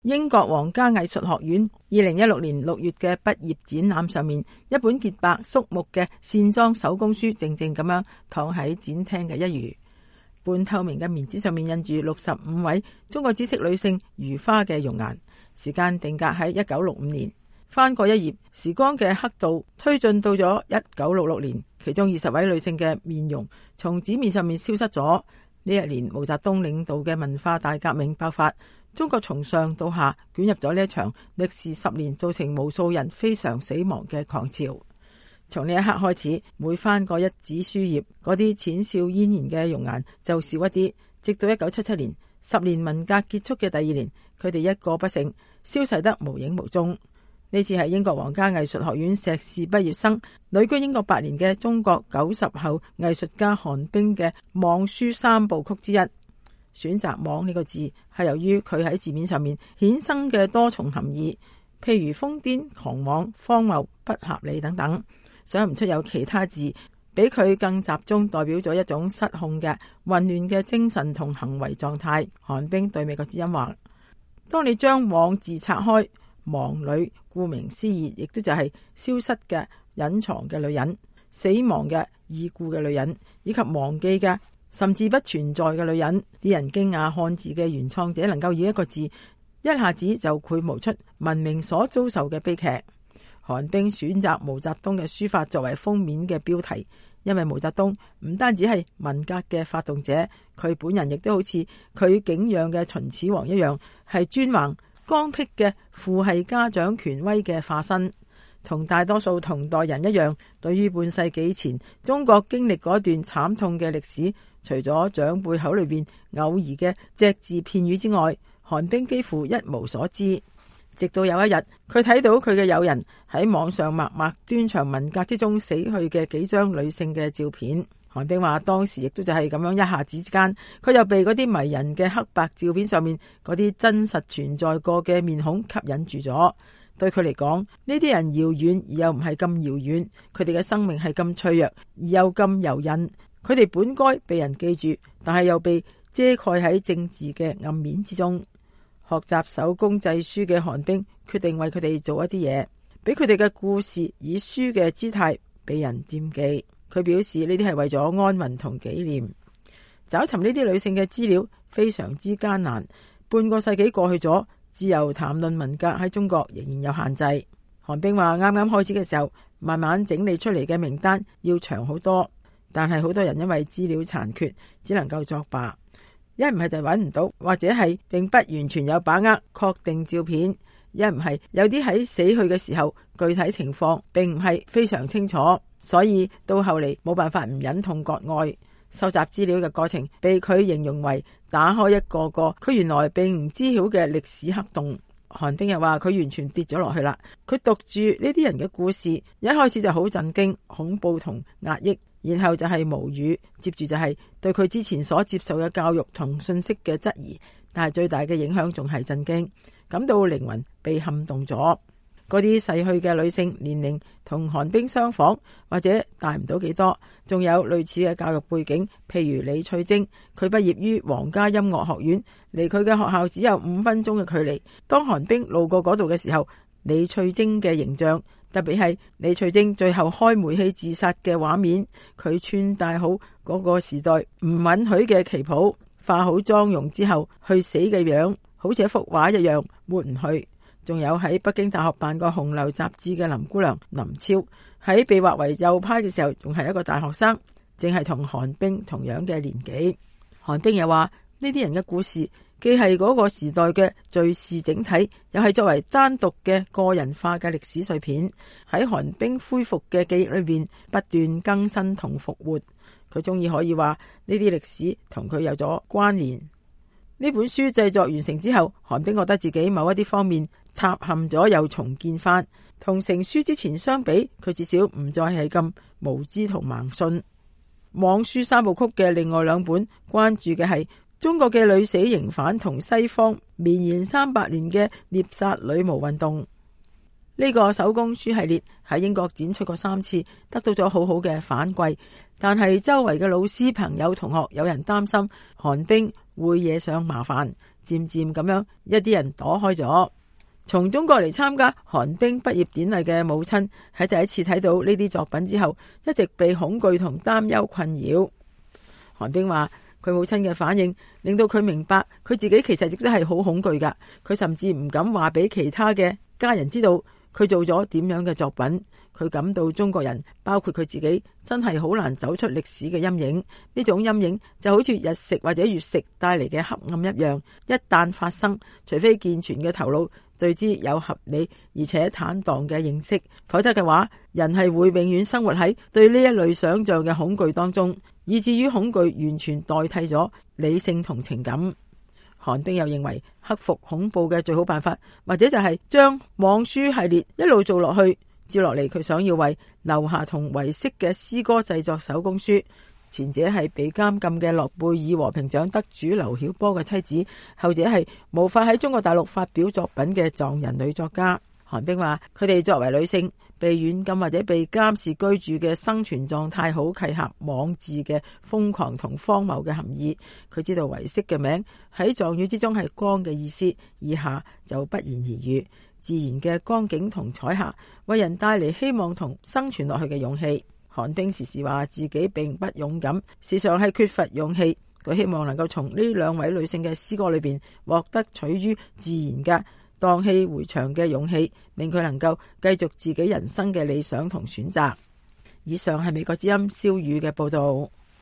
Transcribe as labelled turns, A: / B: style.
A: 英國皇家藝術學院2016年6月嘅畢業展覽上面，一本潔白肅穆嘅線裝手工書靜靜咁樣躺喺展廳嘅一隅，半透明嘅面紙上面印住65位中國知識女性如花嘅容顏，時間定格喺1965年。翻過一頁，時光嘅刻度推進到咗1966年，其中20位女性嘅面容從紙面上面消失咗。呢一年，毛澤東領導嘅文化大革命爆發，中國從上到下捲入咗呢一場歷時10年造成無數人非常死亡嘅狂潮。從呢一刻開始，每翻過一紙書頁，嗰啲淺笑嫣然嘅容顏就少一啲，直到1977年，10年文革結束嘅第2年，佢哋一個不剩，消逝得無影無蹤。呢次係英國皇家藝術學院碩士畢業生、旅居英國8年嘅中國90後藝術家韓冰嘅妄書3部曲之一。選擇妄呢個字係由於佢喺字面上面衍生嘅多重含義，譬如瘋癲、狂妄、荒謬、不合理等等，想唔出有其他字比佢更集中代表咗一種失控嘅混亂嘅精神同行為狀態。韓冰對美國之音話：當你將妄字拆開，妄女顧名思義，亦都就係消失嘅、隱藏嘅女人，死亡嘅、已故嘅女人，以及忘記嘅甚至不存在嘅女人。啲人驚訝漢字嘅原創者能夠以一個字一下子就繪模出文明所遭受嘅悲劇。韓冰選擇毛澤東嘅書法作為封面嘅標題，因為毛澤東唔單止係文革嘅發動者，佢本人亦都好似佢敬仰嘅秦始皇一樣，係專橫剛愎嘅父系家長權威嘅化身。同大多數同代人一樣，對於半世紀前中國經歷嗰段慘痛嘅歷史，除咗長輩口裏邊偶爾嘅隻字片語之外，韓冰幾乎一無所知。直到有一日，佢睇到佢嘅友人喺網上默默端詳文革之中死去嘅幾張女性嘅照片。韓冰話當時亦都就係咁樣，一下子之間，佢又被嗰啲迷人嘅黑白照片上面嗰啲真實存在過嘅面孔吸引住咗。對佢嚟講，呢啲人遙遠而又唔係咁遙遠，佢哋嘅生命係咁脆弱而又咁柔韌，佢哋本該被人記住，但係又被遮蓋喺政治嘅暗面之中。學習手工製書嘅韓冰決定為佢哋做一啲嘢，俾佢哋嘅故事以書嘅姿態被人惦記。佢表示呢啲係為咗安穩同紀念。找尋呢啲女性嘅資料非常之艱難，半個世紀過去咗，自由談論文革喺中國仍然有限制。韓冰話啱啱開始嘅時候，慢慢整理出嚟嘅名單要長好多，但係好多人因為資料殘缺，只能夠作罷。一唔係就揾唔到，或者係並不完全有把握確定照片，一唔係有啲喺死去嘅時候具體情況並唔係非常清楚，所以到後嚟冇辦法唔忍痛割愛。收集資料嘅過程被佢形容為打開一個個佢原來並唔知曉嘅歷史黑洞。韓冰又話佢完全跌咗落去啦，佢讀住呢啲人嘅故事，一開始就好震驚、恐怖同壓抑，然後就係無語，接住就係對佢之前所接受嘅教育同信息嘅質疑，但係最大嘅影響仲係震驚，感到靈魂被撼動咗。嗰啲逝去嘅女性年齡同韓冰相仿，或者大唔到幾多，仲有類似嘅教育背景，譬如李翠晶，佢畢業於皇家音樂學院，離佢嘅學校只有5分鐘嘅距離。當韓冰路過嗰度嘅時候，李翠晶嘅形象，特別係李翠晶最後開煤氣自殺嘅畫面，佢穿戴好嗰個時代唔允許嘅旗袍，化好妝容之後去死嘅樣，好似一幅畫一樣抹唔去。仲有喺北京大學辦過《紅樓》雜誌嘅林姑娘林超，喺被劃為右派嘅時候仲係一個大學生，正係同韓冰同樣嘅年紀。韓冰又話呢啲人嘅故事既係嗰個時代嘅敘事整體，又係作為單獨嘅個人化嘅歷史碎片，喺韓冰恢復嘅記憶裏邊不斷更新同復活。佢終於可以話呢啲歷史同佢有咗關聯。呢本書製作完成之後，韓冰覺得自己某一啲方面塌陷咗又重建翻，同成書之前相比，佢至少唔再係咁無知同盲信。妄書3部曲嘅另外2本關注嘅係中國嘅女死刑犯同西方綿延300年嘅獵殺女巫運動。呢個手工書系列喺英國展出過3次，得到咗好好嘅反饋，但係周圍嘅老師、朋友、同學有人擔心韓冰會惹上麻煩， 漸漸咁樣一啲人躲開咗。從中國嚟參加韓冰畢業典禮嘅母親喺第一次睇到呢啲作品之後，一直被恐懼同擔憂困擾。韓冰話佢母親嘅反應令到佢明白佢自己其實亦都係好恐懼噶，佢甚至唔敢話俾其他嘅家人知道佢做咗點樣嘅作品。佢感到中國人包括佢自己真係好難走出歷史嘅陰影，呢種陰影就好似日食或者月食帶嚟嘅黑暗一樣，一旦發生，除非健全嘅頭腦對之有合理而且坦蕩嘅認識，否則嘅話，人係會永遠生活喺對呢一類想象嘅恐懼當中，以至於恐懼完全代替咗理性同情感。韓冰又認為克服恐怖嘅最好辦法，或者就係將網書系列一路做落去。接落嚟，佢想要為劉霞同維色嘅詩歌製作手工書。前者係被監禁嘅諾貝爾和平獎得主劉曉波嘅妻子，後者係無法喺中國大陸發表作品嘅藏人女作家。韓冰話：佢哋作為女性，被軟禁或者被監視居住嘅生存狀態，好契合網誌嘅瘋狂同荒謬嘅含義。佢知道維色嘅名喺藏語之中係光嘅意思，以下就不言而喻。自然嘅光景同彩霞，為人帶嚟希望同生存落去嘅勇氣。韓冰時時話自己並不勇敢，時常係缺乏勇氣。佢希望能夠從呢兩位女性嘅詩歌裏邊獲得取於自然嘅蕩氣迴腸嘅勇氣，令佢能夠繼續自己人生嘅理想同選擇。以上係美國之音蕭宇嘅報道。